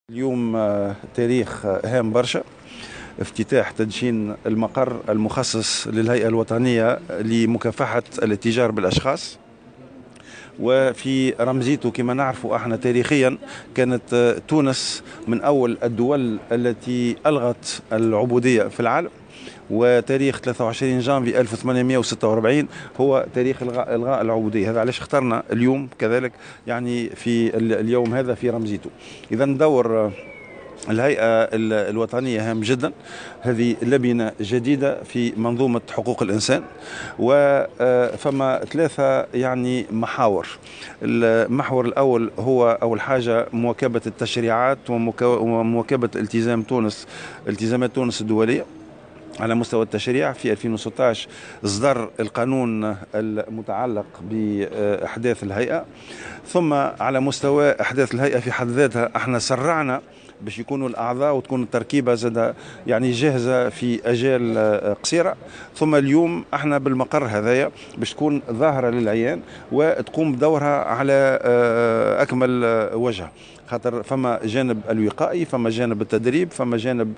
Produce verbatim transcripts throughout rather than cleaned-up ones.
اليوم آه، تاريخ آه، هام برشا. افتتاح تدشين المقر المخصص للهيئة الوطنية لمكافحة الاتجار بالأشخاص. وفي رمزيته كما نعرف احنا تاريخيا كانت آه، تونس من أول الدول التي ألغت العبودية في العالم. وتاريخ ثلاثة وعشرين جانفي ألف وثمانمئة وستة وأربعين هو تاريخ الغاء الغاء العبوديه. هذا علاش اخترنا اليوم كذلك يعني في اليوم هذا في رمزيته. اذا ندور الهيئة الوطنية هام جدا. هذه لبنة جديدة في منظومة حقوق الإنسان، وفما ثلاثة يعني محاور. المحور الأول هو أول حاجة مواكبة التشريعات ومواكبة التزام تونس التزامات تونس الدولية على مستوى التشريع. في ألفين وستة عشر اصدر القانون المتعلق بأحداث الهيئة. ثم على مستوى أحداث الهيئة في حد ذاتها احنا سرعنا باش يكونوا الأعضاء وتكون التركيبة زادة يعني جاهزة في أجال قصيرة. ثم اليوم احنا بالمقر هذايا باش تكون ظاهرة للعيان وتقوم بدورها على أكمل وجه، خاطر فما جانب الوقائي، فما جانب التدريب، فما جانب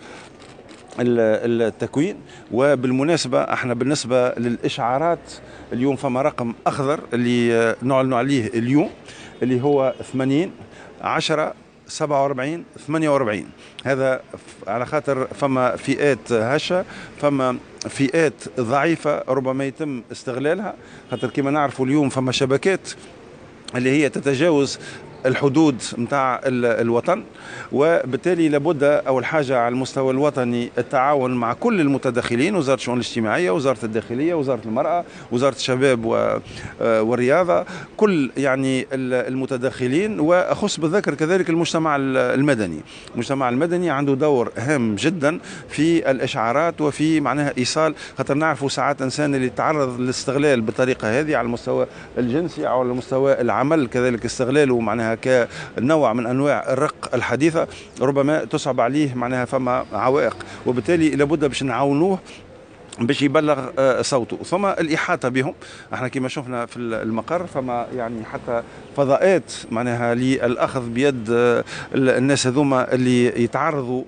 التكوين. وبالمناسبة احنا بالنسبة للإشعارات اليوم فما رقم أخضر اللي نعلن عليه اليوم اللي هو ثمانين عشرة سبعة وأربعين ثمانية وأربعين. هذا على خاطر فما فئات هشة، فما فئات ضعيفة ربما يتم استغلالها، خاطر كما نعرفوا اليوم فما شبكات اللي هي تتجاوز الحدود متاع الوطن. وبالتالي لابد أول حاجة على المستوى الوطني التعاون مع كل المتدخلين، وزارة الشؤون الاجتماعية، وزارة الداخلية، وزارة المرأة، وزارة الشباب والرياضة، كل يعني المتدخلين. وأخص بالذكر كذلك المجتمع المدني. المجتمع المدني عنده دور هام جدا في الإشعارات وفي معناها إيصال، خاطر نعرفوا ساعات إنسان اللي يتعرض للاستغلال بالطريقة هذه على المستوى الجنسي أو على المستوى العمل كذلك استغلاله معناها كنوع من انواع الرق الحديثه، ربما تصعب عليه معناها فما عوائق. وبالتالي لابد باش نعاونوه باش يبلغ صوته. ثم الإحاطة بهم، احنا كما شفنا في المقر فما يعني حتى فضاءات معناها للأخذ بيد الناس هذوما اللي يتعرضوا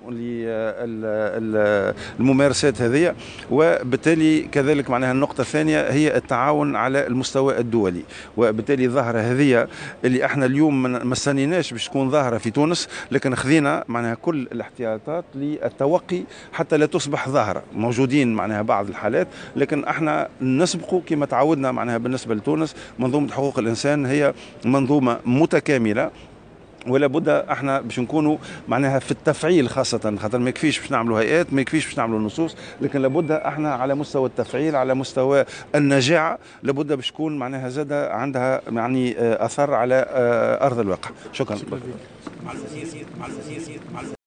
للممارسات هذه. وبالتالي كذلك معناها النقطة الثانية هي التعاون على المستوى الدولي. وبالتالي الظاهرة هذه اللي احنا اليوم ما استنيناش باش تكون ظاهرة في تونس، لكن خذينا معناها كل الاحتياطات للتوقي حتى لا تصبح ظاهرة. موجودين معناها بعض الحالات، لكن احنا نسبقوا كما تعودنا معناها. بالنسبة لتونس منظومة حقوق الإنسان هي منظومة متكاملة، ولا بد احنا باش نكونوا معناها في التفعيل، خاصه خاطر ما يكفيش باش نعملوا هيئات، ما يكفيش باش نعملوا نصوص، لكن لابد احنا على مستوى التفعيل، على مستوى النجاعه، لابد باش تكون معناها زاده عندها يعني اثر على ارض الواقع. شكرا.